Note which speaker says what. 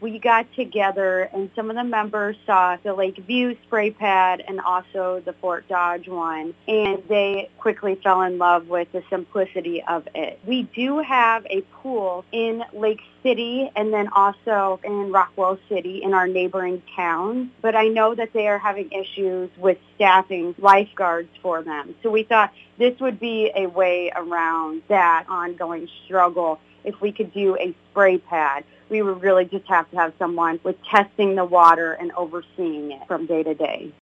Speaker 1: we got together and some of the members saw the Lakeview spray pad and also the Fort Dodge one, and they quickly fell in love with the simplicity of it. We do have a pool in Lake City and then also in Rockwell City in our neighboring towns, but I know that they are having issues with staffing lifeguards for them. So we thought this would be a way around that ongoing struggle if we could do a spray pad. We would really just have to have someone with testing the water and overseeing it from day to day.